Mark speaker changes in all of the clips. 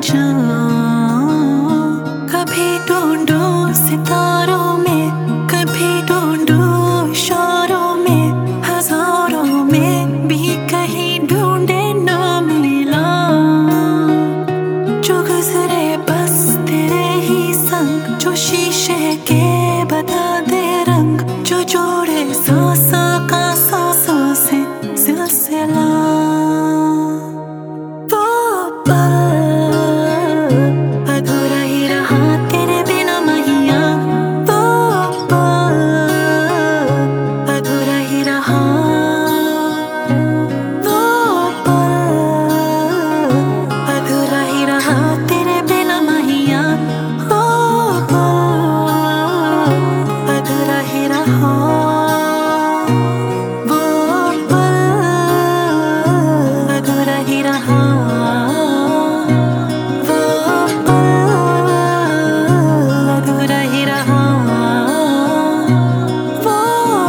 Speaker 1: जाऊं। कभी ढूंढूं सितारों में, कभी ढूंढूं इशारों में, हजारों में भी कहीं ढूंढे ना मिला। जो गुजरे बस तेरे ही संग, जो शीशे के बता दे रंग, जो जोड़े सांसों का सांसों से सिलसिला। वो पल अधूरा ही रहा तेरे बिना मैया, वो पल अधूरा ही रहा। वो पल अधूरा ही रहा तेरे बिना मैया, वो पल अधूरा ही रहा। वो पल अधूरा ही रहा। वो पल अधूरा ही रहा। वो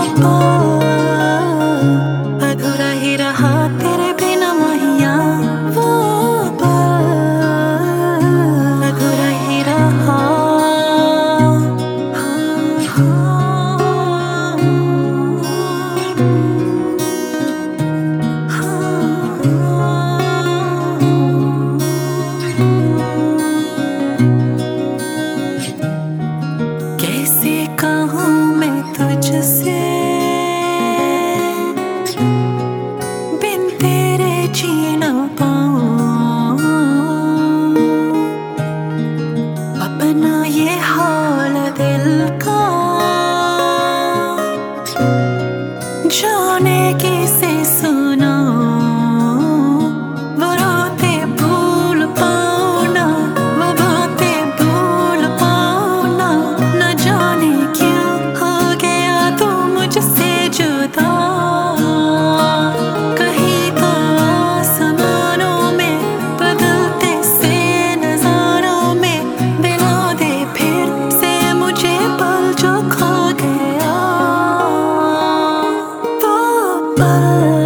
Speaker 1: पल अधूरा ही रहा तेरे बिना मैया, वो पल अधूरा ही रहा। कैसे कहूँ मैं तुझसे, बिन तेरे जी ना पाऊँ। अपना ये हाल दिल का जाने किसे सुनाऊं। वो रातें भूल पाऊँ ना, वो बातें भूल पाऊँ ना, न जाने क्यों हो गया तू मुझसे जुदा। कहीं तो आसमानों में, बदलते से नजारों में, दिला दे फिर से मुझे पल जो खो गया। वो पल